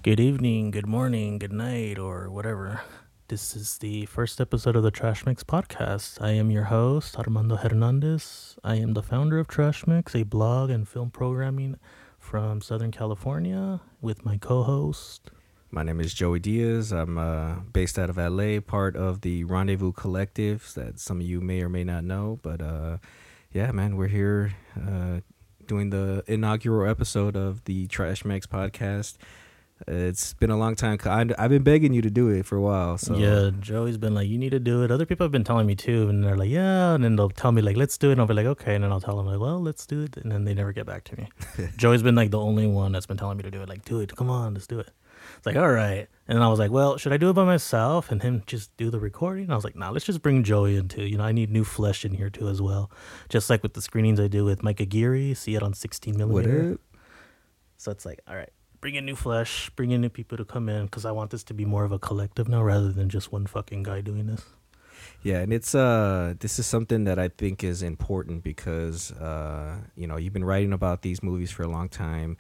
Good evening, good morning, good night, or whatever. This is the first episode of the Trash Mix podcast. I am your host, Armando Hernandez. I am the founder of Trash Mix, a blog and film programming from Southern California, with my co-host. My name is Joey Diaz. I'm based out of LA, part of the Rendezvous Collective that some of you may or may not know. But yeah, man, we're here doing the inaugural episode of the Trash Mix podcast. It's been a long time. I've been begging you to do it for a while. So Yeah, Joey's been like, you need to do it. Other people have been telling me too, and they're like, yeah, and then they'll tell me like, let's do it, and I'll be like, okay, and then I'll tell them like, well, let's do it, and then they never get back to me. Joey's been like the only one that's been telling me to do it, like, do it, come on, let's do it. It's like, all right, and then I was like, well, should I do it by myself and him just do the recording? And I was like, nah, let's just bring Joey in too. I need new flesh in here too as well, just like with the screenings I do with Micah Geary, see it on 16 millimeter. What up? So it's like, all right, bring in new flesh, bring in new people to come in, because I want this to be more of a collective now rather than just one fucking guy doing this. Yeah, and it's this is something that I think is important because you've been writing about these movies for a long time,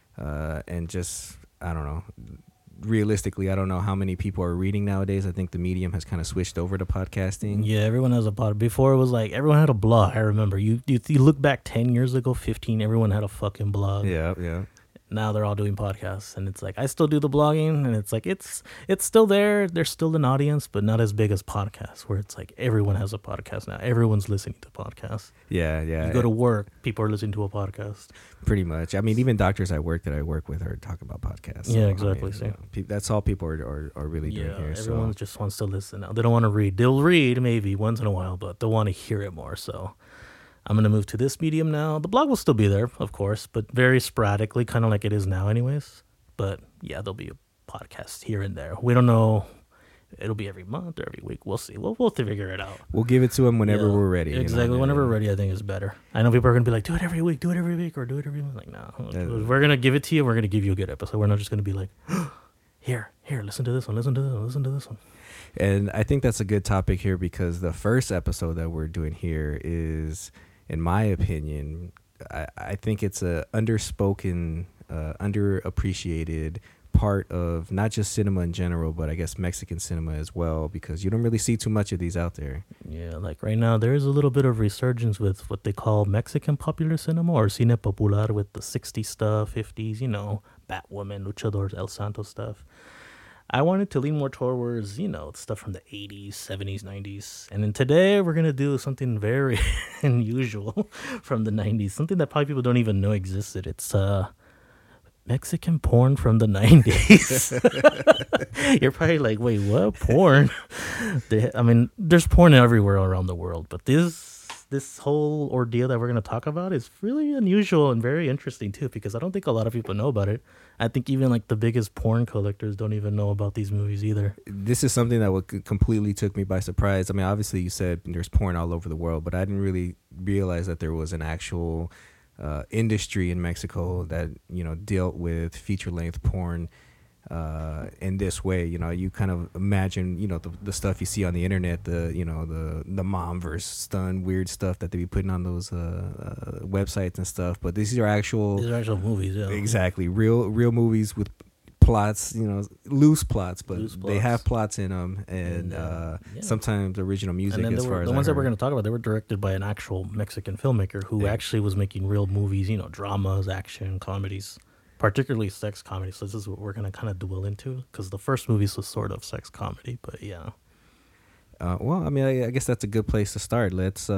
and just I don't know. Realistically, I don't know how many people are reading nowadays. I think the medium has kind of switched over to podcasting. Yeah, everyone has a pod. Before it was like everyone had a blog. I remember you look back 10 years ago, 15, everyone had a fucking blog. Yeah. Now they're all doing podcasts, and it's like I still do the blogging, and it's like it's still there. There's still an audience, but not as big as podcasts, where it's like everyone has a podcast now. Everyone's listening to podcasts. Yeah. You go to work, people are listening to a podcast. Pretty much. I mean, even doctors that I work with are talking about podcasts. Yeah, exactly. That's all people are really doing here. Everyone just wants to listen now. They don't want to read. They'll read maybe once in a while, but they'll want to hear it more. So I'm going to move to this medium now. The blog will still be there, of course, but very sporadically, kind of like it is now anyways. But yeah, there'll be a podcast here and there. We don't know. It'll be every month or every week. We'll see. We'll figure it out. We'll give it to them whenever we're ready. Exactly. Whenever we're ready, I think is better. I know people are going to be like, do it every week, or do it every month. Like, no. We're going to give it to you. We're going to give you a good episode. We're not just going to be like, here, listen to this one, listen to this one. And I think that's a good topic here because the first episode that we're doing here is, in my opinion, I think it's a underspoken, underappreciated part of not just cinema in general, but I guess Mexican cinema as well, because you don't really see too much of these out there. Yeah, like right now, there is a little bit of resurgence with what they call Mexican popular cinema or cine popular with the 60s stuff, 50s, Batwoman, Luchador, El Santo stuff. I wanted to lean more towards, stuff from the 80s, 70s, 90s. And then today we're going to do something very unusual from the 90s, something that probably people don't even know existed. It's Mexican porn from the 90s. You're probably like, wait, what? Porn? There's porn everywhere around the world, but this whole ordeal that we're going to talk about is really unusual and very interesting too, because I don't think a lot of people know about it. I think even like the biggest porn collectors don't even know about these movies either. This is something that completely took me by surprise. I mean, obviously you said there's porn all over the world, but I didn't really realize that there was an actual industry in Mexico that dealt with feature-length porn in this way. You kind of imagine the stuff you see on the internet, the mom versus son weird stuff that they be putting on those websites and stuff, but these are actual movies. Yeah, exactly, real movies with plots, loose plots, but they have plots in them, and sometimes original music. And then as far as the ones that we're going to talk about, they were directed by an actual Mexican filmmaker who actually was making real movies, dramas, action, comedies, particularly sex comedy. So this is what we're going to kind of dwell into, because the first movies was sort of sex comedy, but yeah. Well, I mean, I guess that's a good place to start. Let's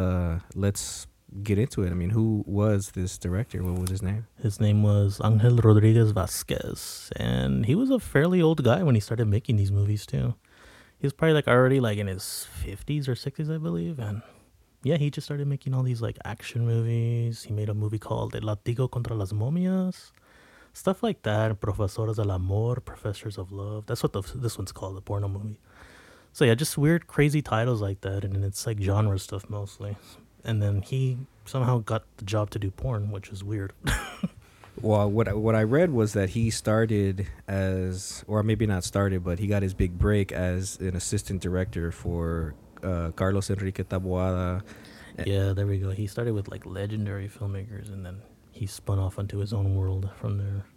get into it. I mean, who was this director? What was his name? His name was Angel Rodriguez Vasquez, and he was a fairly old guy when he started making these movies too. He was probably already in his 50s or 60s, I believe, and yeah, he just started making all these action movies. He made a movie called El Latigo contra las Momias, stuff like that. Profesores del Amor, Professors of Love. That's what this one's called, the porno movie. So yeah, just weird, crazy titles like that, and it's genre stuff mostly. And then he somehow got the job to do porn, which is weird. Well, what I read was that he started as, or maybe not started, but he got his big break as an assistant director for Carlos Enrique Taboada. Yeah, there we go. He started with legendary filmmakers, and then he spun off onto his own world from there.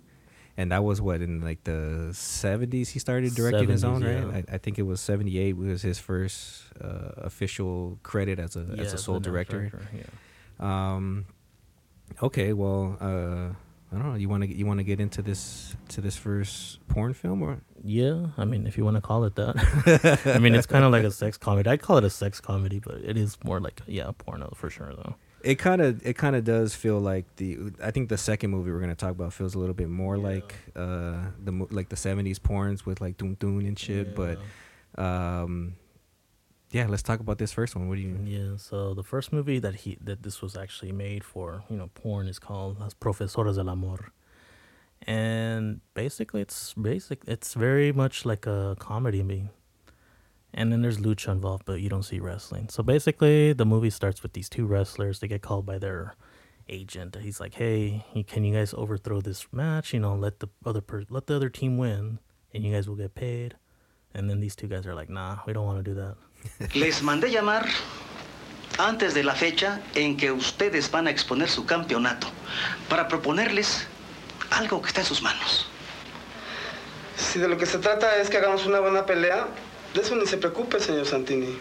And that was what, in like the 70s he started directing his own, 70s, right? I think it was 78 was his first official credit as a sole director. Yeah. Okay, well, I don't know. You want to get into this first porn film, or? Yeah, I mean, if you want to call it that. I mean, it's kind of like a sex comedy. I'd call it a sex comedy, but it is more like porno for sure, though. It kind of does feel like I think the second movie we're gonna talk about feels a little bit more like the 70s porns with like doom doom and shit. Yeah. But yeah, let's talk about this first one. What do you? Yeah, so the first movie that this was actually made for, porn is called Las Profesoras del Amor. And basically it's very much like a comedy movie. And then there's lucha involved, but you don't see wrestling. So basically the movie starts with these two wrestlers. They get called by their agent. He's like, "Hey, can you guys overthrow this match? Let the other team win and you guys will get paid." And then these two guys are like, "Nah, we don't want to do that." Les mandé llamar antes de la fecha en que ustedes van a exponer su campeonato para proponerles algo que está en sus manos. Si de lo que se trata es que hagamos una buena pelea, de eso ni se preocupe, señor Santini.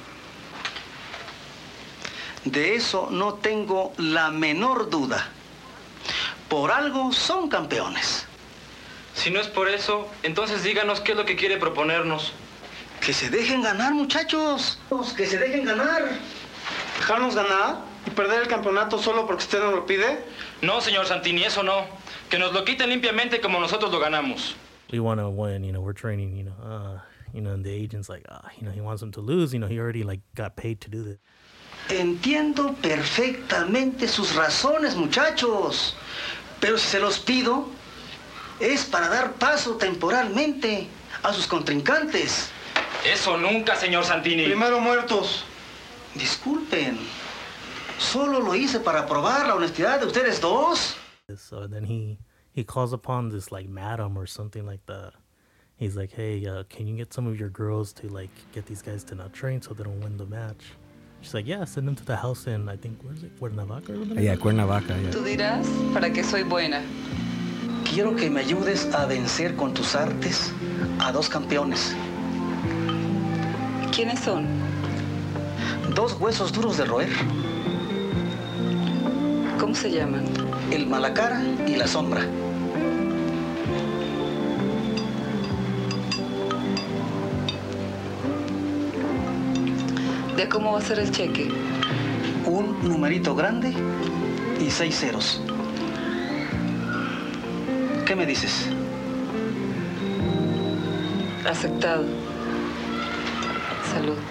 De eso no tengo la menor duda. Por algo son campeones. Si no es por eso, entonces díganos qué es lo que quiere proponernos. Que se dejen ganar, muchachos. Que se dejen ganar. ¿Dejarnos ganar y perder el campeonato solo porque usted no lo pide? No, señor Santini, eso no. Que nos lo quiten limpiamente como nosotros lo ganamos. We want to win, we're training, and the agent's like, he wants them to lose, he already like got paid to do this. Entiendo perfectamente sus razones, muchachos. Pero si se los pido, es para dar paso temporalmente a sus contrincantes. Eso nunca, señor Santini. Primero muertos. Disculpen. Solo lo hice para probar la honestidad de ustedes dos. So then he calls upon this like madam or something like that. He's like, "Hey, can you get some of your girls to like get these guys to not train so they don't win the match?" She's like, "Yeah, send them to the house in, I think, where is it? Cuernavaca or something?" Yeah, Cuernavaca. Yeah. Tú dirás para qué soy buena. Quiero que me ayudes a vencer con tus artes a dos campeones. ¿Quiénes son? Dos huesos duros de roer. ¿Cómo se llaman? El Malacara y la Sombra. ¿De cómo va a ser el cheque? Un numerito grande y 6 ceros. ¿Qué me dices? Aceptado. Salud.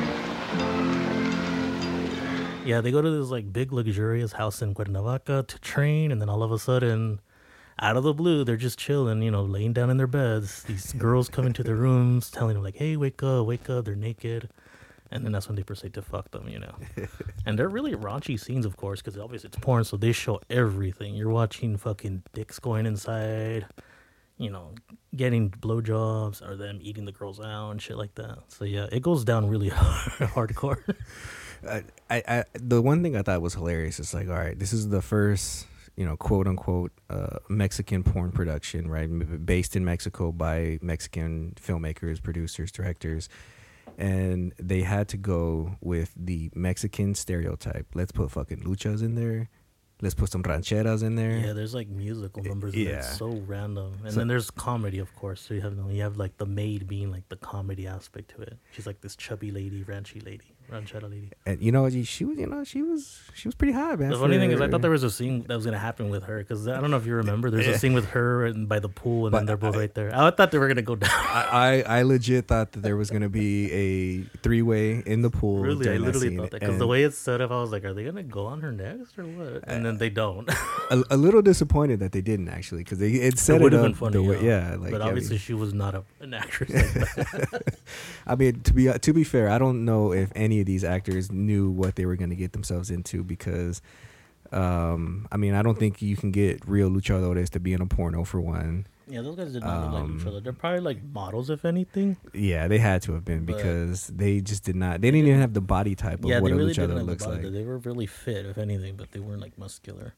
Yeah, they go to this like big luxurious house in Cuernavaca to train, and then all of a sudden, out of the blue, they're just chilling, laying down in their beds. These girls come into their rooms, telling them like, "Hey, wake up, wake up." They're naked, and then that's when they proceed to fuck them, And they're really raunchy scenes, of course, because obviously it's porn, so they show everything. You're watching fucking dicks going inside, getting blowjobs, or them eating the girls out and shit like that. So yeah, it goes down really hardcore. I the one thing I thought was hilarious is like, all right, this is the first, quote unquote, Mexican porn production, right? Based in Mexico by Mexican filmmakers, producers, directors. And they had to go with the Mexican stereotype. Let's put fucking luchas in there. Let's put some rancheras in there. Yeah, there's like musical numbers. Yeah, it's so random. And then there's comedy, of course. So you have like the maid being like the comedy aspect to it. She's like this chubby lady, ranchera lady. And she was pretty hot, man. The funny thing is, I thought there was a scene that was gonna happen with her, because I don't know if you remember. There's a scene with her and by the pool, and then they're both right there. I thought they were gonna go down. I legit thought that there was gonna be a 3-way in the pool. Really, I literally thought that, because the way it's set up, I was like, are they gonna go on her next or what? And then they don't. a little disappointed that they didn't, actually, because it set it would up have been funny, but obviously she was not an actress like that. I mean, to be fair, I don't know if any of these actors knew what they were going to get themselves into, because I mean, I don't think you can get real luchadores to be in a porno, for one. Yeah, those guys did not look like each other. They're probably like models, if anything. Yeah, they had to have been, because they just did not. They didn't even have the body type of what a luchador looks like. They were really fit, if anything, but they weren't like muscular.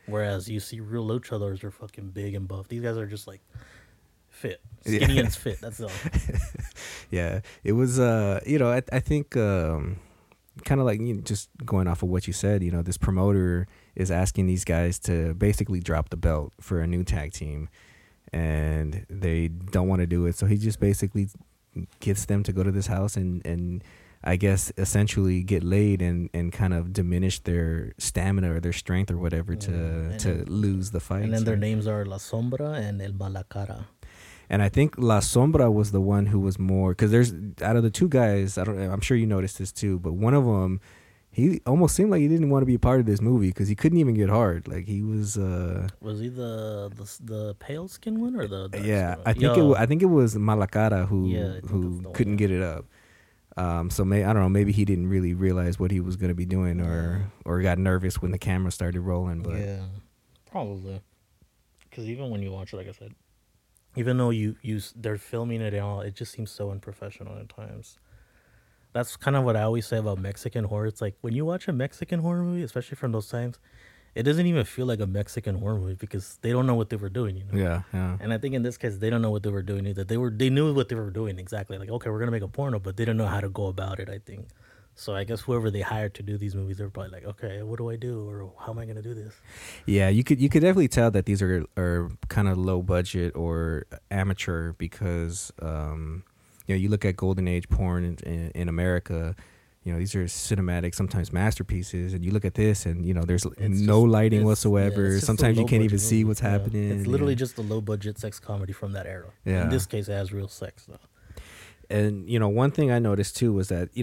Whereas you see real luchadors are fucking big and buff. These guys are just like fit, skinny and fit. That's all. Yeah, it was. I think kind of like just going off of what you said. This promoter is asking these guys to basically drop the belt for a new tag team, and they don't want to do it. So he just basically gets them to go to this house and I guess essentially get laid and kind of diminish their stamina or their strength or whatever to lose the fight. And then their names are La Sombra and El Malacara. And I think La Sombra was the one who was more, because there's, out of the two guys, I'm sure you noticed this too, but one of them, he almost seemed like he didn't want to be a part of this movie because he couldn't even get hard. Like he was. Was he the pale skin one or the? Yeah, I think it was Malacara who couldn't get it up. So I don't know. Maybe he didn't really realize what he was going to be doing, or got nervous when the camera started rolling. But yeah, probably. Because even when you watch it, like I said, even though they're filming it and all, it just seems so unprofessional at times. That's kind of what I always say about Mexican horror. It's like when you watch a Mexican horror movie, especially from those times, it doesn't even feel like a Mexican horror movie because they don't know what they were doing, Yeah. And I think in this case, they don't know what they were doing either. They knew what they were doing exactly. Like, okay, we're gonna make a porno, but they didn't know how to go about it. I think. So I guess whoever they hired to do these movies, they were probably like, okay, what do I do, or how am I gonna do this? Yeah, you could definitely tell that these are kind of low budget or amateur because you look at golden age porn in America. These are cinematic, sometimes masterpieces, and you look at this, and there's no lighting whatsoever. Sometimes you can't even see what's happening. It's literally just a low budget sex comedy from that era. Yeah. In this case, it has real sex though. And one thing I noticed too was that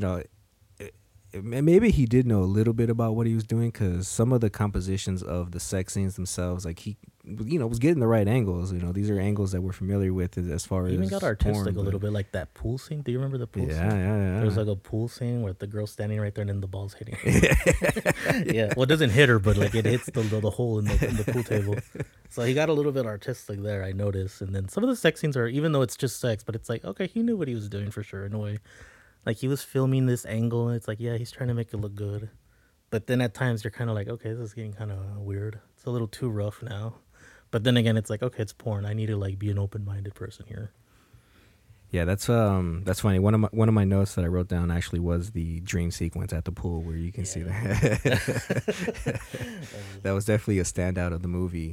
maybe he did know a little bit about what he was doing because some of the compositions of the sex scenes themselves, like he, was getting the right angles. These are angles that we're familiar with as far as even got artistic porn, a little bit, like that pool scene. Do you remember the pool scene? Yeah. There's like a pool scene where the girl's standing right there and then the ball's hitting her. Yeah, well, it doesn't hit her, but like it hits the hole in the pool table. So he got a little bit artistic there, I noticed. And then some of the sex scenes are, even though it's just sex, but it's like, okay, he knew what he was doing for sure in a way. Like, he was filming this angle, and it's like, yeah, he's trying to make it look good. But then at times, you're kind of like, okay, this is getting kind of weird. It's a little too rough now. But then again, it's like, okay, it's porn. I need to, like, be an open-minded person here. Yeah, that's funny. One of my notes that I wrote down actually was the dream sequence at the pool where you can see that. That was definitely a standout of the movie.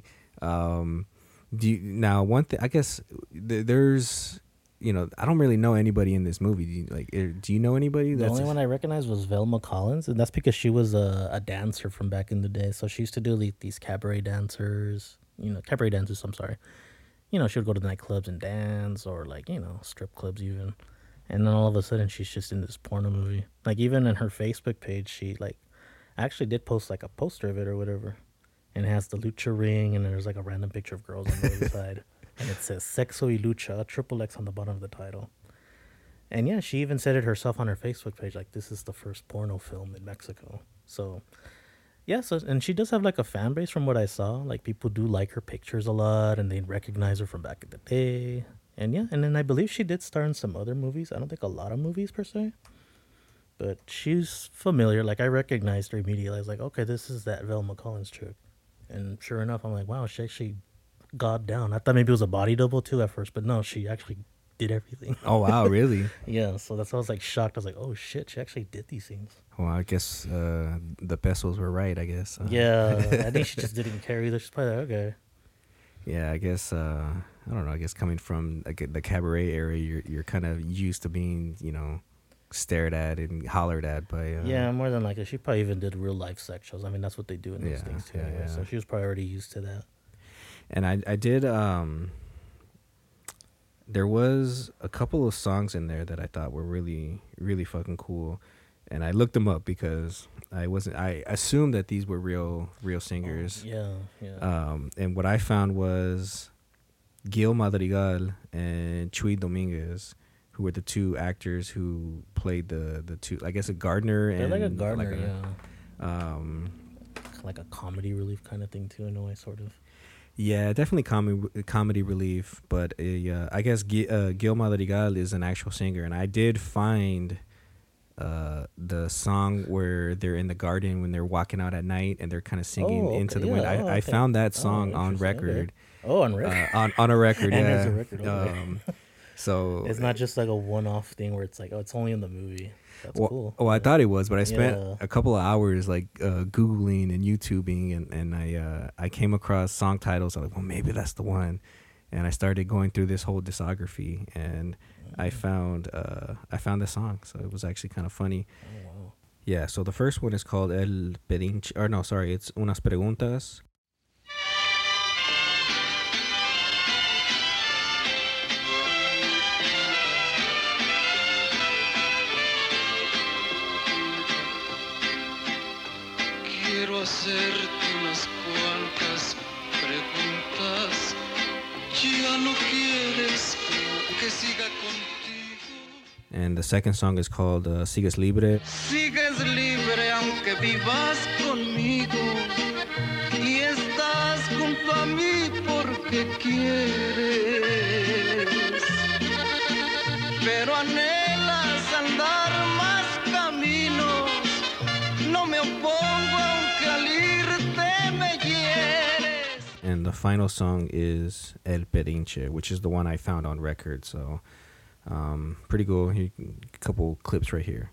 Now, one thing, I guess, there's... I don't really know anybody in this movie. Do you know anybody? The only one I recognized was Velma Collins, and that's because she was a dancer from back in the day. So she used to do these cabaret dancers. I'm sorry. She would go to the nightclubs and dance, or strip clubs even. And then all of a sudden, she's just in this porno movie. Like, even in her Facebook page, she actually did post a poster of it or whatever, and it has the lucha ring, and there's a random picture of girls on the other side. And it says Sexo y Lucha, XXX on the bottom of the title. And yeah, she even said it herself on her Facebook page, like, this is the first porno film in Mexico. So, yeah, and she does have a fan base from what I saw. Like, people do like her pictures a lot, and they recognize her from back in the day. And yeah, and then I believe she did star in some other movies. I don't think a lot of movies per se. But she's familiar. Like, I recognized her immediately. I was like, okay, this is that Velma Collins chick. And sure enough, I'm like, wow, she actually got down. I thought maybe it was a body double too at first, but no, she actually did everything. Oh wow, really? Yeah, so that's why I was shocked. I was like, oh shit, she actually did these things. Well, I guess the pesos were right, I guess. Yeah, I think she just didn't care either. She's probably like, okay. Yeah, I guess I don't know. I guess coming from the cabaret area, you're kind of used to being stared at and hollered at by. Yeah, more than likely, she probably even did real life sex shows. I mean, that's what they do in those things too. Yeah. So she was probably already used to that. And I did, there was a couple of songs in there that I thought were really, really fucking cool. And I looked them up because I assumed that these were real singers. Oh, yeah. And what I found was Gil Madrigal and Chuy Dominguez, who were the two actors who played the two, I guess, a gardener. They're and like a gardener, yeah. Like a comedy relief kind of thing too, in a way, sort of. Yeah, definitely comedy relief, but I guess Gil Madrigal is an actual singer, and I did find the song where they're in the garden when they're walking out at night and they're kind of singing into the wind. I found that song on record. Okay. Oh, on record. On a record, And yeah. it's a record, okay. So It's not just like a one-off thing where it's like, oh, it's only in the movie. That's cool. Oh, I thought it was, but I spent Yeah. a couple of hours like Googling and YouTubing, and I came across song titles. I was like, well, maybe that's the one, and I started going through this whole discography, and I found the song. So it was actually kind of funny. Oh, wow. Yeah. So the first one is called El Pedinche, or no, sorry, it's Unas Preguntas. Quiero hacerte unas cuantas preguntas. Ya no quieres que siga contigo. And the second song is called Sigues Libre. Sigues libre aunque vivas conmigo. Y estás junto a mí porque quieres. Pero anhelas andar más caminos. No me opongo aunque al irte me hieres. And the final song is El Pedinche, which is the one I found on record. So pretty cool. Here, a couple clips right here.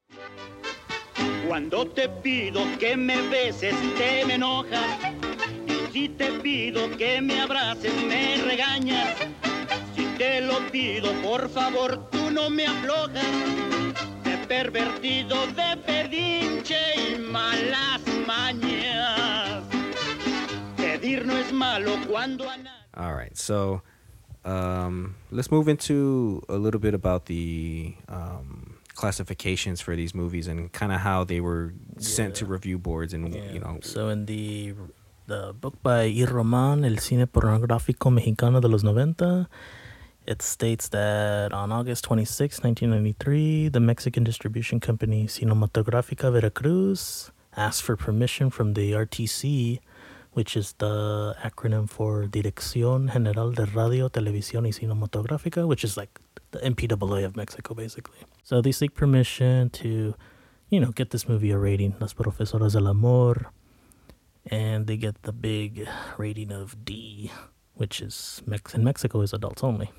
Cuando te pido que me beses, te me enojas. Y si te pido que me abraces, me regañas. Si te lo pido, por favor, tú no me aflojas. De pervertido, de pedinche y malas mañas. Pedir no es malo cuando a nadie... All right, so let's move into a little bit about the classifications for these movies and kind of how they were sent to review boards and you know. So in the book by Ir Román, El Cine Pornográfico Mexicano de los 90, it states that on August 26, 1993, the Mexican distribution company Cinematográfica Veracruz asked for permission from the RTC, which is the acronym for Dirección General de Radio, Televisión y Cinematográfica, which is like the MPAA of Mexico, basically. So they seek permission to, get this movie a rating, Las Profesoras del Amor, and they get the big rating of D, which is in Mexico is adults only.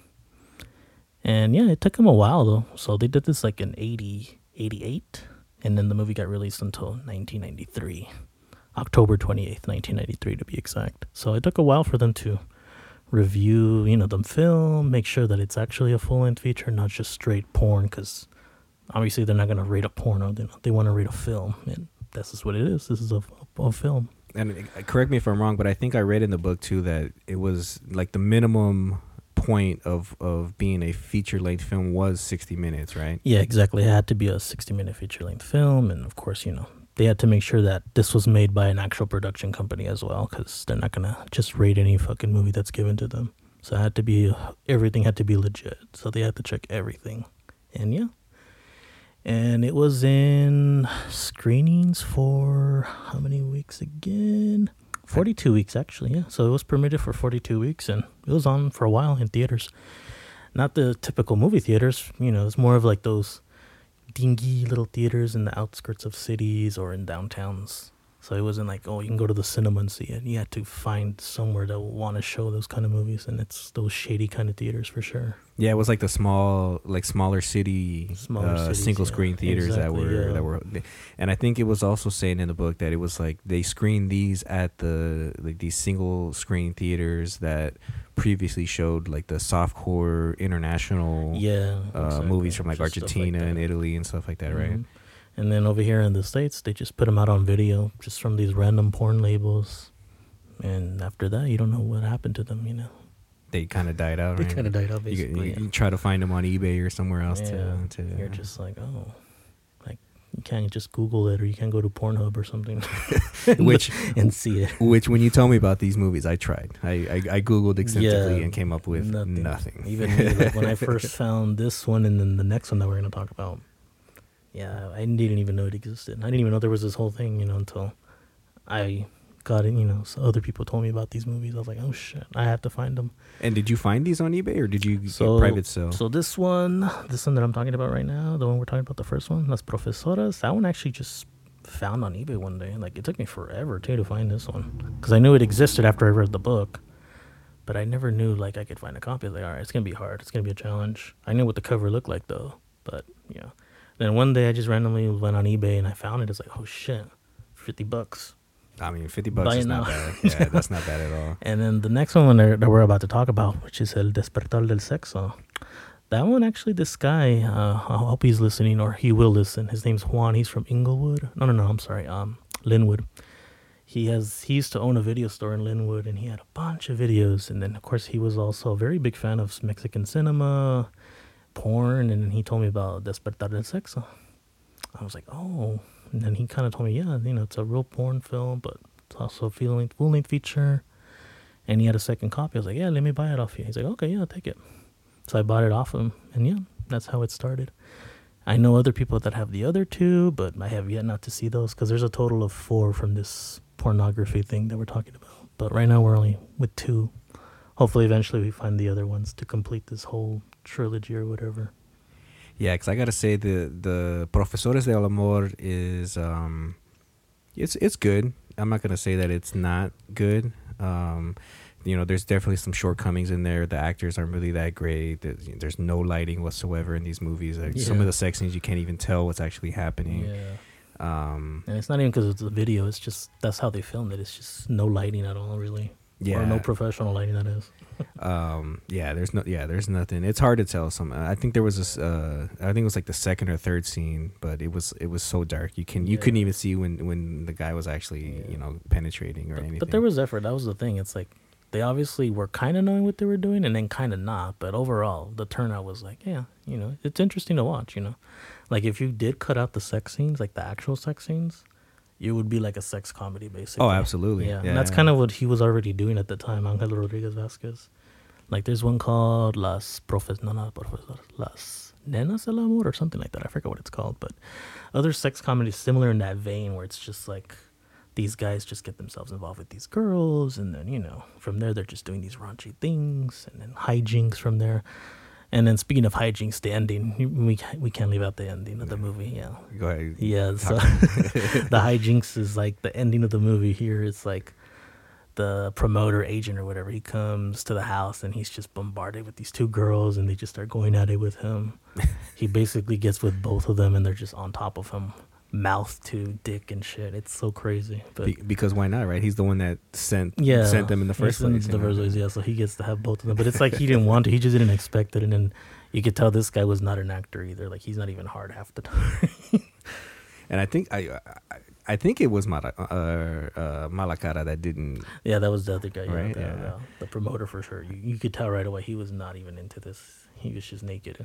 And yeah, it took them a while though. So they did this like in 88, and then the movie got released until 1993. October 28th, 1993 to be exact. So it took a while for them to review, the film, make sure that it's actually a full-length feature, not just straight porn, because obviously they're not going to rate a porno. They want to rate a film, and this is what it is. This is a film. And correct me if I'm wrong, but I think I read in the book too that it was like the minimum point of being a feature-length film was 60 minutes, right? Yeah, exactly. It had to be a 60-minute feature-length film, and of course, they had to make sure that this was made by an actual production company as well, because they're not going to just rate any fucking movie that's given to them. So everything had to be legit. So they had to check everything. And yeah. And it was in screenings for how many weeks again? 42 weeks, actually, yeah. So it was permitted for 42 weeks, and it was on for a while in theaters. Not the typical movie theaters, it's more of like those dingy little theaters in the outskirts of cities or in downtowns. So it wasn't like, you can go to the cinema and see it. You had to find somewhere that will want to show those kind of movies, and it's those shady kind of theaters for sure. Yeah, it was like the smaller city, single screen theaters that were, and I think it was also saying in the book that it was like they screened these at these single screen theaters that previously showed like the softcore international movies from like Argentina and Italy and stuff like that, right? And then over here in the States, they just put them out on video, just from these random porn labels. And after that, you don't know what happened to them, They kind of died out, right? They kind of died out, basically. You try to find them on eBay or somewhere else to You're just like, you can't just Google it, or you can't go to Pornhub or something and see it. Which, when you told me about these movies, I tried. I Googled extensively and came up with nothing. Even me, like, when I first found this one and then the next one that we're going to talk about, I didn't even know it existed. I didn't even know there was this whole thing, until I got it, you know, so other people told me about these movies. I was like, oh shit, I have to find them. And did you find these on eBay or did you get private sale? So this one that I'm talking about right now, the one we're talking about, the first one, Las Profesoras, that one actually just found on eBay one day. Like, it took me forever too to find this one, because I knew it existed after I read the book, but I never knew like I could find a copy. I was like, all right, it's gonna be hard, it's gonna be a challenge. I knew what the cover looked like though, but yeah. Then one day I just randomly went on eBay and I found it. It's like, oh shit, $50. I mean, $50 Buy is it not now. bad. Yeah, that's not bad at all. And then the next one that we're about to talk about, which is El Despertar del Sexo. That one, actually, this guy, I hope he's listening, or he will listen. His name's Juan. He's from Inglewood. No, I'm sorry. Linwood. He used to own a video store in Linwood, and he had a bunch of videos. And then, of course, he was also a very big fan of Mexican cinema, porn, and he told me about Despertar del Sexo. I was like, oh. And then he kind of told me, yeah, you know, it's a real porn film, but it's also a full-length feature. And he had a second copy. I was like, yeah, let me buy it off you. He's like, okay, yeah, I'll take it. So I bought it off him, and yeah, that's how it started. I know other people that have the other two, but I have yet not to see those, because there's a total of 4 from this pornography thing that we're talking about. But right now we're only with 2. Hopefully eventually we find the other ones to complete this whole trilogy or whatever. Yeah, because I gotta say the Profesores del Amor is it's good. I'm not gonna say that it's not good. You know, there's definitely some shortcomings in there. The actors aren't really that great. There's no lighting whatsoever in these movies. Like, some of the sex scenes you can't even tell what's actually happening. Yeah. And it's not even because it's a video. It's just that's how they filmed it. It's just no lighting at all, really. Yeah. Or no professional lighting, that is. There's nothing. It's hard to tell. I think there was this. I think it was like the second or third scene, but it was so dark. You couldn't even see when the guy was actually penetrating or anything. But there was effort. That was the thing. It's like they obviously were kind of knowing what they were doing, and then kind of not. But overall, the turnout was like, yeah, it's interesting to watch. Like if you did cut out the sex scenes, like the actual sex scenes, it would be like a sex comedy, basically. Oh, absolutely. Yeah, and that's kind of what he was already doing at the time, Angel Rodriguez Vasquez. Like there's one called Las Nenas del Amor or something like that. I forget what it's called, but other sex comedies similar in that vein, where it's just like these guys just get themselves involved with these girls, and then from there they're just doing these raunchy things, and then hijinks from there. And then speaking of hijinks, the ending, we can't leave out the ending of the movie. Yeah. Go ahead. Yeah. So the hijinks is like the ending of the movie here. It's like the promoter agent or whatever. He comes to the house and he's just bombarded with these 2 girls, and they just start going at it with him. He basically gets with both of them, and they're just on top of him, mouth to dick and shit. It's so crazy. But because why not, right? He's the one that sent them in the first place. Yeah, so he gets to have both of them. But it's like he didn't want to. He just didn't expect it. And then you could tell this guy was not an actor either. Like he's not even hard half the time. And I think I think it was Malacara that didn't. Yeah, that was the other guy. Right? The promoter for sure. You could tell right away he was not even into this. He was just naked.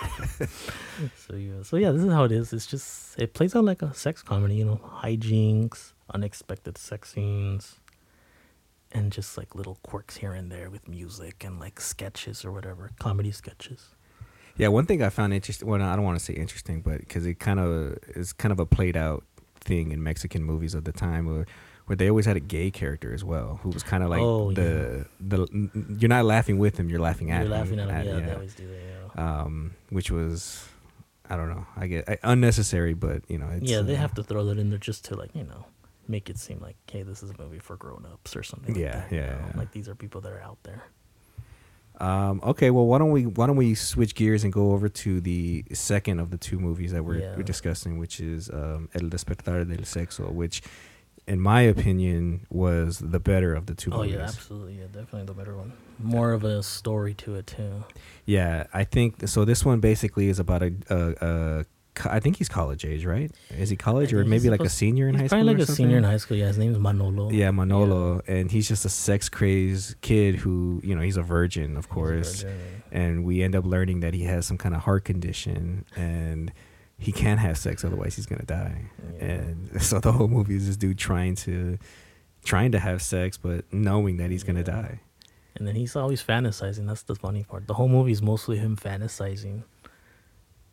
So yeah, this is how it is. It's just, it plays out like a sex comedy, hijinks, unexpected sex scenes, and just like little quirks here and there with music and like sketches or whatever, comedy sketches. Yeah, one thing I found interesting. Well, I don't want to say interesting, but because it is kind of a played out thing in Mexican movies of the time, where they always had a gay character as well, who was kind of like you're not laughing with him, you're laughing at him. You're laughing at him, yeah. They always do that, yeah. Which was, I don't know, I get unnecessary, but it's, they have to throw that in there just to like make it seem like, hey, this is a movie for grown-ups or something. Like that, like these are people that are out there. Okay, well, why don't we switch gears and go over to the second of the 2 movies that we're discussing, which is El Despertar del Sexo, which, in my opinion, was the better of the 2 movies. Oh yeah, absolutely, yeah, definitely the better one. More of a story to it too. Yeah, I think so. This one basically is about I think he's college age, right? Is he college, or maybe like a senior in high school? Probably like or a something? senior in high school. Yeah, his name's Manolo. Yeah, Manolo, and he's just a sex crazed kid who, he's a virgin, of course, and we end up learning that he has some kind of heart condition, and he can't have sex, otherwise he's gonna die. Yeah. And so the whole movie is this dude trying to have sex, but knowing that he's gonna die. And then he's always fantasizing. That's the funny part. The whole movie is mostly him fantasizing.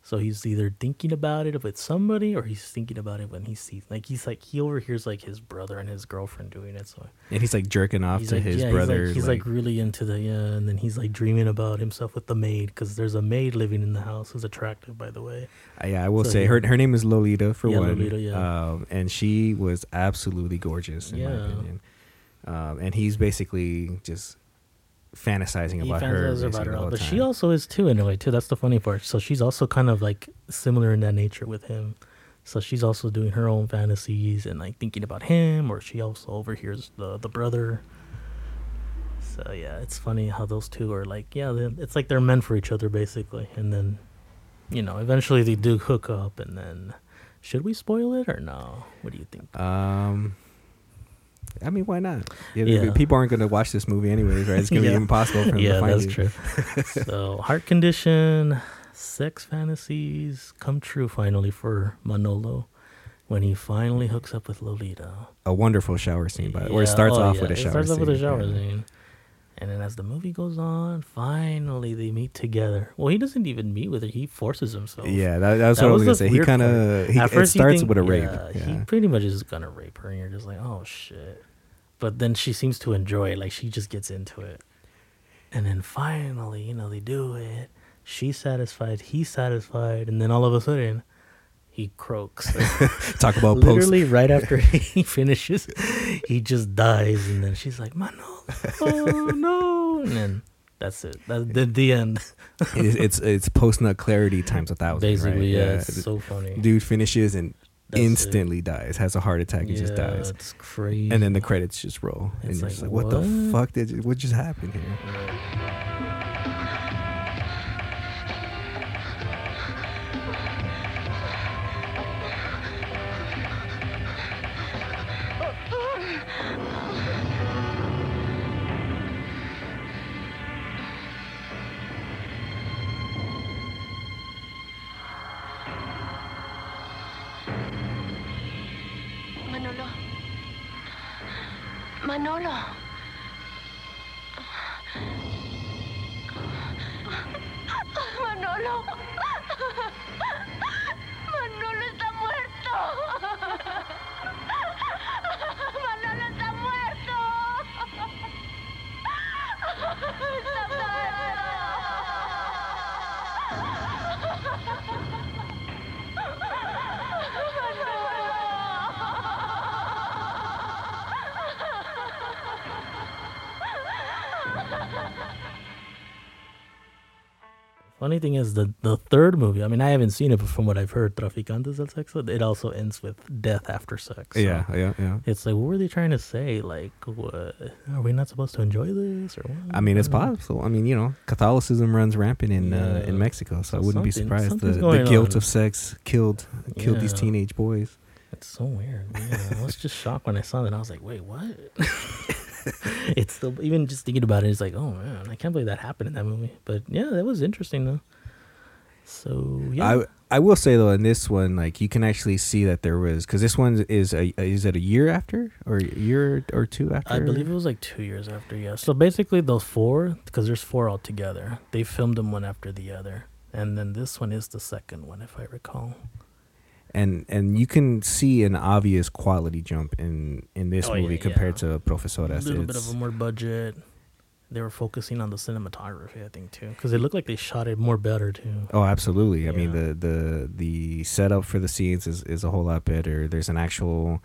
So he's either thinking about it with somebody, or he's thinking about it when he sees, like, he overhears like his brother and his girlfriend doing it. So And he's like jerking off he's to like, his yeah, brother. He's like really into the, and then he's like dreaming about himself with the maid, because there's a maid living in the house who's attractive, by the way. I will So say her name is Lolita for Yeah, one. Lolita, yeah. And she was absolutely gorgeous in my Yeah. opinion. And he's basically just fantasizing He about her, fantasizes basically the whole but time. she also is too, in a way too. That's the funny part. So she's also kind of like similar in that nature with him. So she's also doing her own fantasies and like thinking about him, or she also overhears the brother. So yeah, it's funny how those two are like, it's like they're meant for each other basically. And then, eventually they do hook up. And then, should we spoil it or no? What do you think? I mean, why not? Yeah. People aren't going to watch this movie anyways, right? It's going to be impossible for them to find that's you. true. So, heart condition, sex fantasies come true finally for Manolo when he finally hooks up with Lolita. A wonderful shower scene, by the way. Where it starts off with a shower scene. It starts off with a shower scene. And then as the movie goes on, finally they meet together. Well, he doesn't even meet with her. He forces himself. Yeah, that's what I was going to say. He kind of, it starts with a rape. He pretty much is going to rape her. And you're just like, oh, shit. But then she seems to enjoy it. Like, she just gets into it. And then finally, they do it. She's satisfied. He's satisfied. And then all of a sudden, he croaks. Talk about literally right after he finishes, he just dies. And then she's like, Manolo, oh no. And then that's it. That's the end. it's post-nut clarity times 1,000. Basically, right? yeah. It's so funny. Dude finishes and That's instantly dies, has a heart attack, and just dies. It's crazy. And then the credits just roll. And It's you're like, just like, what the fuck what just happened here? Manolo. Manolo. Manolo. Manolo está muerto. Manolo está muerto. Funny thing is, the third movie, I mean, I haven't seen it, but from what I've heard, Traficantes del Sexo, it also ends with death after sex. So Yeah. it's like, what were they trying to say? Like, what? Are we not supposed to enjoy this? Or what? I mean, it's possible. I mean, Catholicism runs rampant in Mexico, so I wouldn't be surprised. The guilt of sex killed these teenage boys. It's so weird. Yeah, I was just shocked when I saw that. I was like, wait, what? It's still, even just thinking about it, it's like, oh man, I can't believe that happened in that movie. But yeah, that was interesting though. So yeah, I will say though, in this one, like, you can actually see that there was, because this one is it a year after, or a year or two after? I believe it was like 2 years after. Yeah. So basically, those four, because there's four altogether, they filmed them one after the other, and then this one is the second one, if I recall. And you can see an obvious quality jump in this movie compared to Profesoras. A little bit of a more budget. They were focusing on the cinematography, I think, too, because it looked like they shot it more better too. Oh, absolutely. I mean, the setup for the scenes is a whole lot better. There's an actual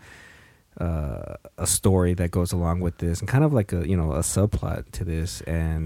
a story that goes along with this, and kind of like a subplot to this, and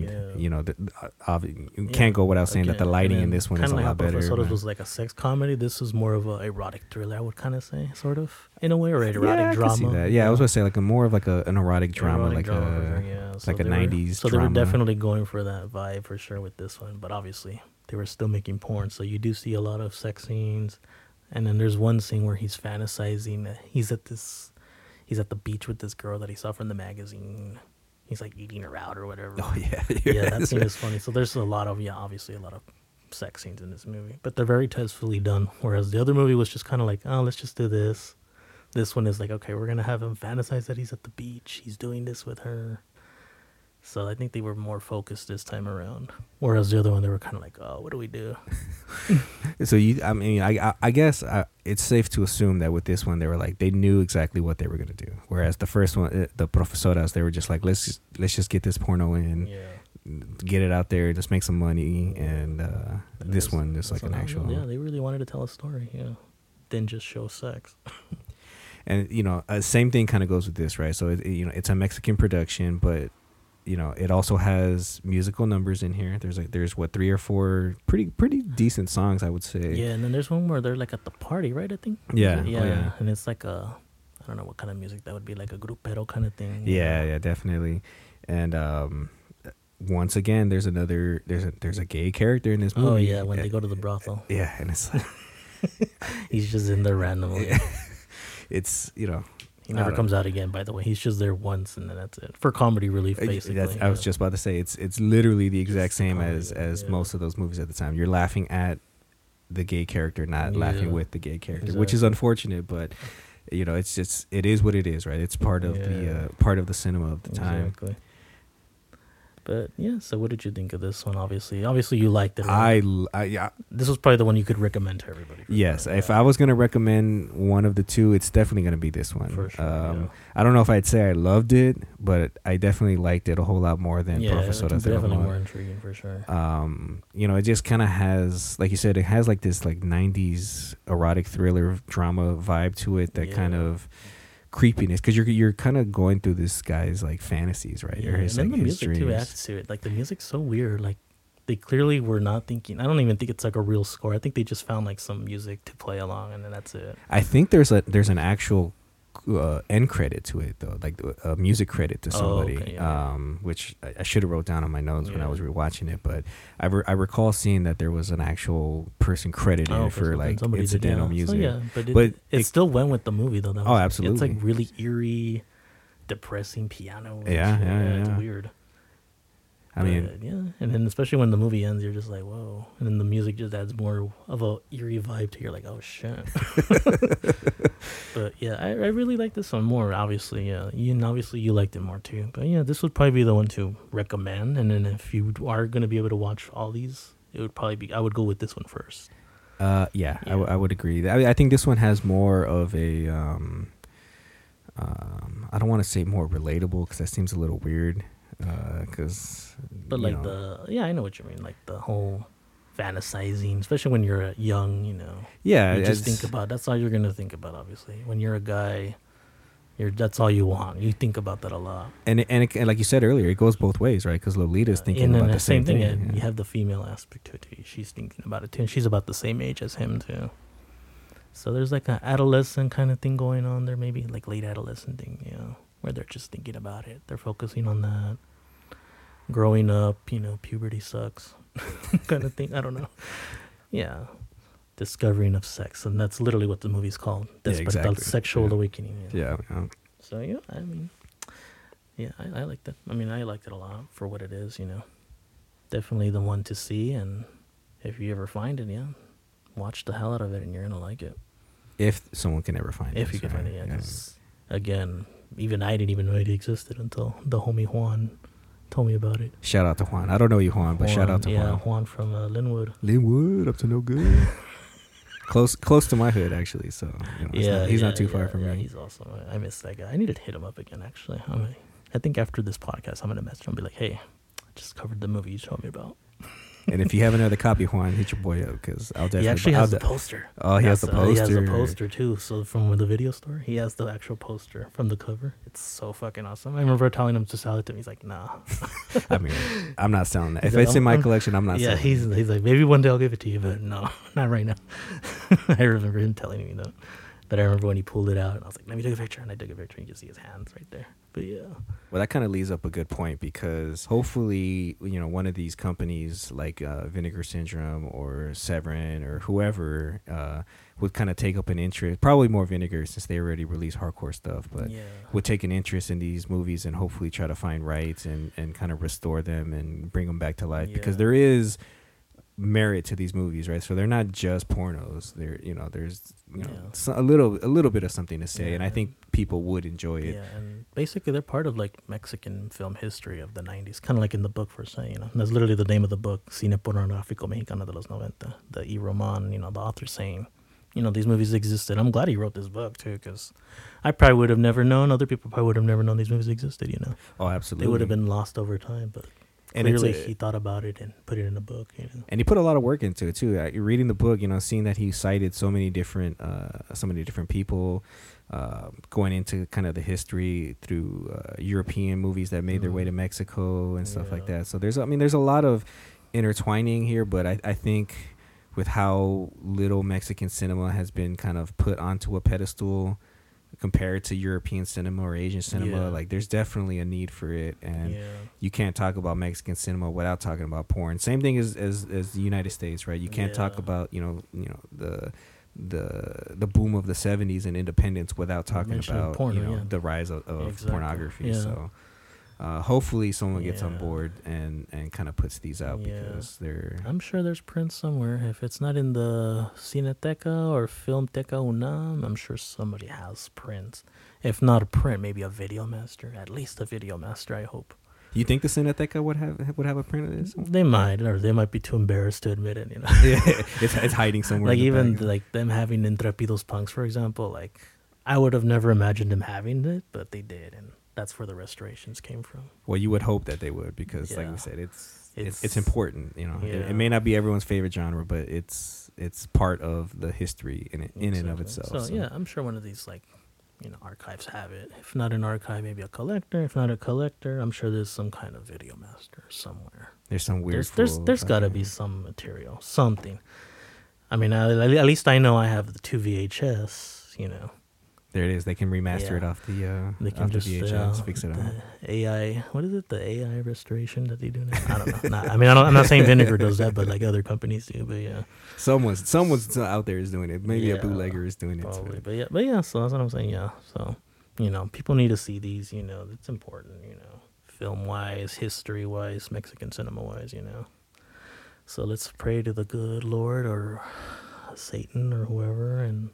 you can't go without saying that the lighting in this one is a lot better. Profesores was like a sex comedy. This was more of a erotic thriller, I would kind of say, sort of, in a way, or erotic drama. I see that. Yeah, I was gonna say like more of like an erotic drama, like a 90s. So drama. they were definitely going for that vibe for sure with this one, but obviously they were still making porn, so you do see a lot of sex scenes, and then there's one scene where he's fantasizing. He's at the beach with this girl that he saw from the magazine. He's like eating her out or whatever. Oh yeah, yeah, that scene is funny. So there's obviously a lot of sex scenes in this movie, but they're very tastefully done. Whereas the other movie was just kind of like, oh, let's just do this. This one is like, okay, we're gonna have him fantasize that he's at the beach. He's doing this with her. So I think they were more focused this time around. Whereas the other one, they were kind of like, oh, what do we do? So I guess it's safe to assume that with this one, they were like, they knew exactly what they were gonna do. Whereas the first one, the Profesoras, they were just like, let's just get this porno in, get it out there, just make some money, and this one is like an actual. Yeah, they really wanted to tell a story. Yeah, didn't just show sex. And same thing kind of goes with this, right? So it's a Mexican production, but it also has musical numbers in here. There's what 3 or 4 pretty decent songs, I would say. Yeah, and then there's one where they're like at the party, right? I think. Yeah. Yeah, Oh, yeah. and it's like I don't know what kind of music that would be, like a grupero kind of thing. Yeah, definitely. And once again, there's a gay character in this movie. Oh yeah, when they go to the brothel. Yeah, and it's like he's just in there randomly. It's He never comes out again, by the way. He's just there once, and then that's it. For comedy relief, basically. I was just about to say, it's literally the exact same comedy, as most of those movies at the time. You're laughing at the gay character, not laughing with the gay character, which is unfortunate, but it's just, it is what it is, right? It's part of the cinema of the time. Exactly. But yeah, so what did you think of this one? Obviously you liked it. Right? Yeah. This was probably the one you could recommend to everybody. Yes, if I was gonna recommend one of the two, it's definitely gonna be this one. For sure. I don't know if I'd say I loved it, but I definitely liked it a whole lot more than Profesoras. Definitely more intriguing for sure. It just kind of has, like you said, it has like this like 90s erotic thriller drama vibe to it that kind of creepiness, because you're kind of going through this guy's like fantasies, right? Or his, and then like, the his music too dreams. adds to it. Like the music's so weird. Like they clearly were not thinking. I don't even think it's like a real score. I think they just found like some music to play along, and then that's it. I think there's an actual end credit to it though, like a music credit to somebody, which I should have wrote down on my notes when I was rewatching it, but I recall seeing that there was an actual person credited for like incidental music. So, but it still went with the movie though. That was, absolutely. It's like really eerie, depressing piano. Yeah. It's weird. I mean, and then especially when the movie ends, you're just like, whoa. And then the music just adds more of a eerie vibe to you. You're like, oh shit. But yeah, I really like this one more. Obviously, you liked it more too. But yeah, this would probably be the one to recommend. And then if you are gonna be able to watch all these, it would probably be. I would go with this one first. I would agree. I think this one has more of a. I don't want to say more relatable because that seems a little weird. But like I know what you mean, like the whole fantasizing, especially when you're young, you just think about, that's all you're gonna think about. Obviously when you're a guy, that's all you want. You think about that a lot, and like you said earlier, it goes both ways, right? Because Lolita's thinking about the same thing. And you have the female aspect to it too. She's thinking about it too, and she's about the same age as him too. So there's like an adolescent kind of thing going on there, maybe like late adolescent thing, where they're just thinking about it. They're focusing on that. Growing up, puberty sucks kind of thing. I don't know. Yeah. Discovering of sex. And that's literally what the movie's called. Despertar, Sexual Awakening. Yeah. So, I mean, I like that. I mean, I liked it a lot for what it is, Definitely the one to see. And if you ever find it, watch the hell out of it and you're going to like it. If someone can ever find it. If you can find it, 'cause, again, even I didn't even know it existed until the homie Juan told me about it. Shout out to Juan. I don't know you, Juan, but shout out to Juan. Yeah, Juan from Linwood. Linwood, up to no good. close to my hood, actually. So he's not too far from me. Yeah, he's awesome. I miss that guy. I need to hit him up again. Actually, I think after this podcast, I'm gonna message him and be like, "Hey, I just covered the movie you told me about." And if you have another copy, Juan, hit your boy up because I'll definitely. He actually has the poster. Oh, he has the poster. He has the poster too. So from the video store, he has the actual poster from the cover. It's so fucking awesome. I remember telling him to sell it to me. He's like, "Nah." I mean, I'm not selling that. If it's in my collection, I'm not selling it. Yeah, he's like, maybe one day I'll give it to you, but no, not right now. I remember him telling me that. But I remember when he pulled it out, and I was like, "Let me take a picture," and I took a picture, and you can see his hands right there. But yeah. Well, that kind of leads up a good point because hopefully, one of these companies like Vinegar Syndrome or Severin or whoever would kind of take up an interest. Probably more Vinegar since they already released hardcore stuff, but would take an interest in these movies and hopefully try to find rights and kind of restore them and bring them back to life because there is merit to these movies, right? So they're not just pornos. They're, there's Yeah. a little bit of something to say, Yeah. and I think people would enjoy it. Yeah, and basically they're part of like Mexican film history of the 90s, kind of like in the book for saying, And that's literally the name of the book, Cine Pornográfico Mexicano de los 90. The E. Roman, the author saying, these movies existed. I'm glad he wrote this book too, because I probably would have never known. Other people probably would have never known these movies existed. Oh, absolutely. They would have been lost over time, but And clearly he thought about it and put it in a book. And he put a lot of work into it too. You're reading the book, seeing that he cited so many different people, going into kind of the history through European movies that made their way to Mexico and stuff like that. So there's a lot of intertwining here, but I think with how little Mexican cinema has been kind of put onto a pedestal compared to European cinema or Asian cinema, like there's definitely a need for it, and you can't talk about Mexican cinema without talking about porn. Same thing as the United States, right? You can't talk about the boom of the 70s and independence without talking about porno, the rise of pornography. Yeah. So hopefully someone gets on board and kind of puts these out, because they're... I'm sure there's prints somewhere. If it's not in the Cineteca or Filmteca UNAM, I'm sure somebody has prints. If not a print, maybe a video master. At least a video master, I hope. You think the Cineteca would have a print of this? They might, or they might be too embarrassed to admit it. Yeah, it's hiding somewhere. Like in the even background. like them having Intrepidos Punks, for example. Like I would have never imagined them having it, but they did, and that's where the restorations came from. Well, you would hope that they would, because like we said, it's important. It may not be everyone's favorite genre, but it's part of the history in and of itself. So yeah, I'm sure one of these archives have it. If not an archive, maybe a collector. If not a collector, I'm sure there's some kind of video master somewhere. There's some weird. There's got to be some material, something. I mean, at least I know I have the 2 VHS. There it is. They can remaster it off the They can just VHS, fix it up. AI. What is it? The AI restoration that they do now? I don't know. I'm not saying Vinegar does that, but like other companies do. But yeah, someone's out there is doing it. Maybe a bootlegger is doing probably. it. But yeah. So that's what I'm saying. Yeah. So people need to see these. It's important. Film wise, history wise, Mexican cinema wise. So let's pray to the good Lord or Satan or whoever, and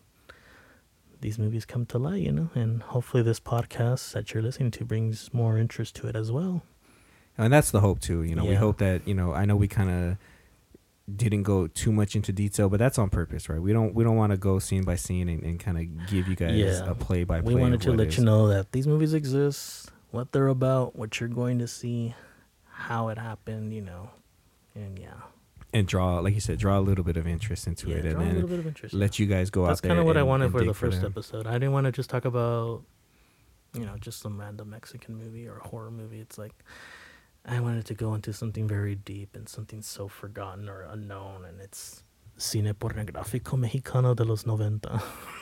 these movies come to light, and hopefully this podcast that you're listening to brings more interest to it as well. And that's the hope too. We hope that, I know we kind of didn't go too much into detail, but that's on purpose, right? We don't want to go scene by scene and kind of give you guys a play by play. We wanted to let you know that these movies exist, what they're about, what you're going to see, how it happened, and yeah. And draw, like you said, draw a little bit of interest into it, and then let you guys go out there. That's kind of what I wanted for the dig first them. episode. I didn't want to just talk about, just some random Mexican movie or horror movie. It's like I wanted to go into something very deep and something so forgotten or unknown, and it's Cine Pornográfico Mexicano de los 90.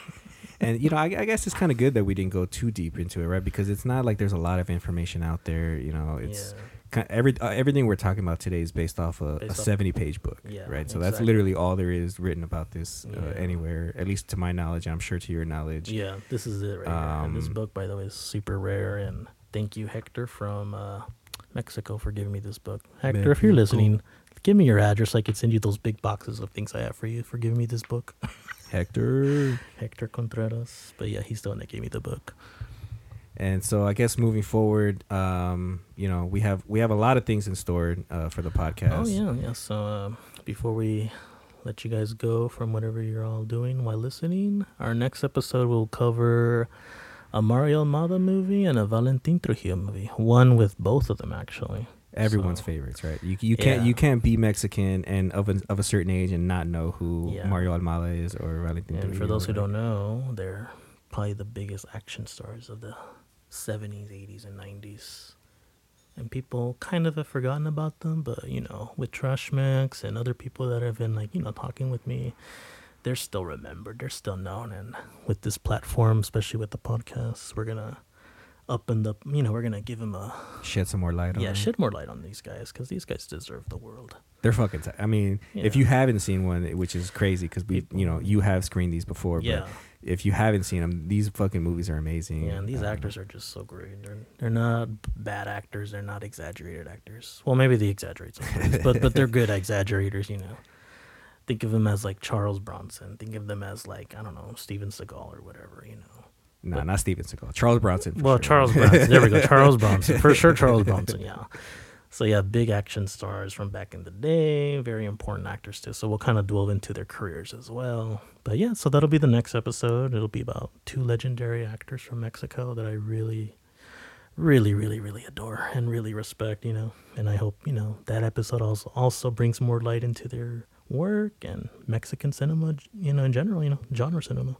And I guess it's kind of good that we didn't go too deep into it, right? Because it's not like there's a lot of information out there. It's everything we're talking about today is based off a 70-page book, right? So that's literally all there is written about this anywhere, at least to my knowledge. I'm sure to your knowledge. Yeah, this is it right here. And this book, by the way, is super rare. And thank you, Hector from Mexico, for giving me this book. Hector, if you're listening, give me your address. I could send you those big boxes of things I have for you for giving me this book. Hector Contreras. But yeah, he's the one that gave me the book. And so I guess moving forward, we have a lot of things in store for the podcast. Oh yeah. So before we let you guys go from whatever you're all doing while listening, our next episode will cover a Mario Almada movie and a Valentin Trujillo movie. One with both of them, actually. Everyone's favorites, right? You can't be Mexican and of a certain age and not know who Mario Almada is or Valentin Trujillo. And for those who don't know, they're probably the biggest action stars of the 70s, 80s, and 90s. And people kind of have forgotten about them, but, with Trashmax and other people that have been, talking with me, they're still remembered. They're still known. And with this platform, especially with the podcast, we're going to up in the, you know, we're gonna give him a Shed some more light on it. shed more light on these guys because these guys deserve the world. They're fucking I mean, if you haven't seen one, which is crazy because you have screened these before, but if you haven't seen them, these fucking movies are amazing. Yeah, and these actors are just so great. They're not bad actors. They're not exaggerated actors. Well, maybe they exaggerate sometimes, but they're good exaggerators, you know. Think of them as like Charles Bronson. Think of them as like, I don't know, Steven Seagal or whatever, you know. No, not Steven Seagal. Charles Bronson. Well, sure. Charles Bronson. There we go. Charles Bronson. For sure, Charles Bronson, yeah. So, yeah, big action stars from back in the day. Very important actors, too. So we'll kind of delve into their careers as well. But, yeah, so that'll be the next episode. It'll be about 2 legendary actors from Mexico that I really, really, really, really adore and really respect, you know. And I hope, you know, that episode also brings more light into their work and Mexican cinema, you know, in general, you know, genre cinema.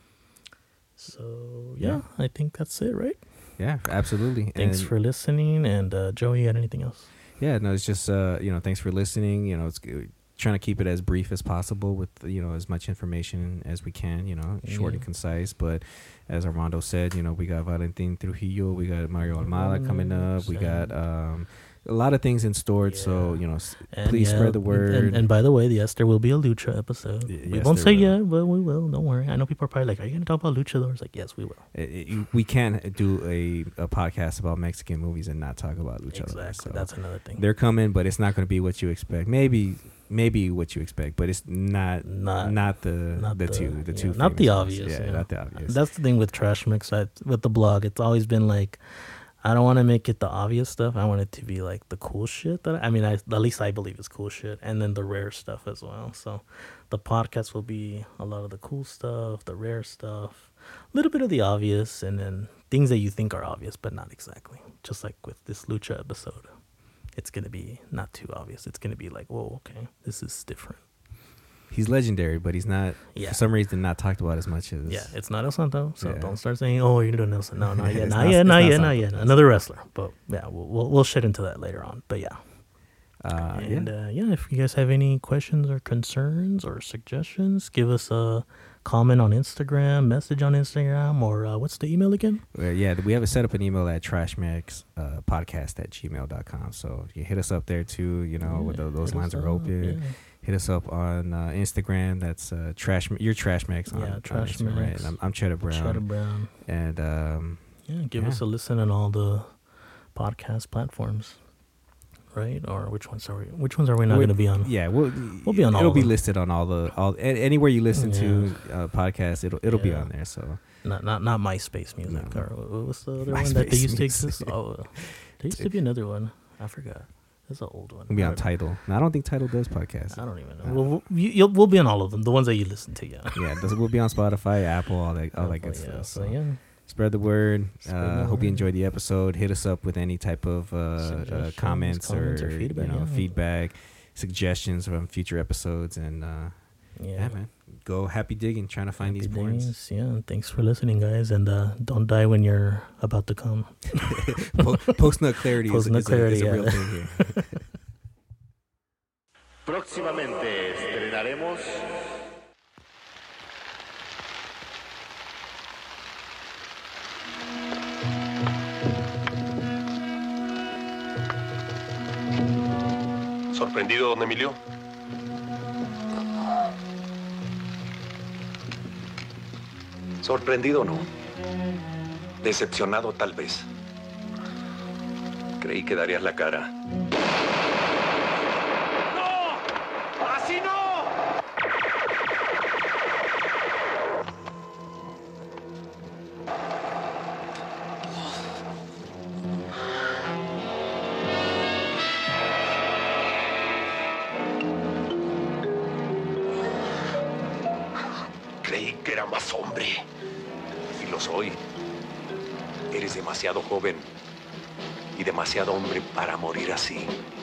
So, yeah, I think that's it, right? Yeah, absolutely. Thanks for listening. And Joey, you had anything else? Yeah, no, it's just, you know, thanks for listening. You know, it's trying to keep it as brief as possible with, you know, as much information as we can, you know, short and concise. But as Armando said, you know, we got Valentin Trujillo, we got Mario Almada coming up, we got a lot of things in store. So, you know, please spread the word. And by the way, yes, there will be a Lucha episode. We won't say yet, but we will. Don't worry. I know people are probably like, are you going to talk about luchadors? Like, yes, we will. We can't do a podcast about Mexican movies and not talk about luchadors. Exactly. So that's another thing. They're coming, but it's not going to be what you expect. Maybe what you expect, but it's not the two not the obvious. Yeah, not the obvious. That's the thing with Trash Mix. With the blog, it's always been like, I don't want to make it the obvious stuff. I want it to be like the cool shit at least I believe is cool shit, and then the rare stuff as well. So the podcast will be a lot of the cool stuff, the rare stuff, a little bit of the obvious, and then things that you think are obvious but not exactly. Just like with this Lucha episode, it's gonna be not too obvious. It's gonna be like, whoa, okay, this is different. He's legendary, but he's not, for some reason, not talked about as much as... Yeah, it's not El Santo, so don't start saying, oh, you're doing El Santo. No, not yet, not yet. Another wrestler. But yeah, we'll shit into that later on. But yeah. If you guys have any questions or concerns or suggestions, give us a comment on Instagram, message on Instagram, or what's the email again? We have set up an email at trashmaxpodcast@gmail.com. So you hit us up there too, you know, those lines are open. Yeah. Hit us up on Instagram. That's you're Trashmax on Instagram, right? And I'm Cheddar Brown. And give us a listen on all the podcast platforms. Right, or which ones are we not going to be on? Yeah, we'll be on all. It'll be listed on all anywhere you listen to podcasts. It'll be on there. So not MySpace music or what's the other one that they used to exist? Oh, there used to be another one. I forgot. That's an old one. We'll be on Tidal. No, I don't think Tidal does podcasts. I don't even know. We'll be on all of them. The ones that you listen to, yeah. We'll be on Spotify, Apple, all that good stuff. So yeah. Spread the word. Hope you enjoyed the episode. Hit us up with any type of comments or feedback, suggestions from future episodes, and man, go happy digging, trying to find these porns. Yeah, thanks for listening, guys, and don't die when you're about to come. Post-nut clarity is a real thing here. Próximamente estrenaremos. ¿Sorprendido, don Emilio? Sorprendido no. Decepcionado tal vez. Creí que darías la cara. ¡No! ¡Así no! Creí que era más hombre. Y lo soy. Eres demasiado joven y demasiado hombre para morir así.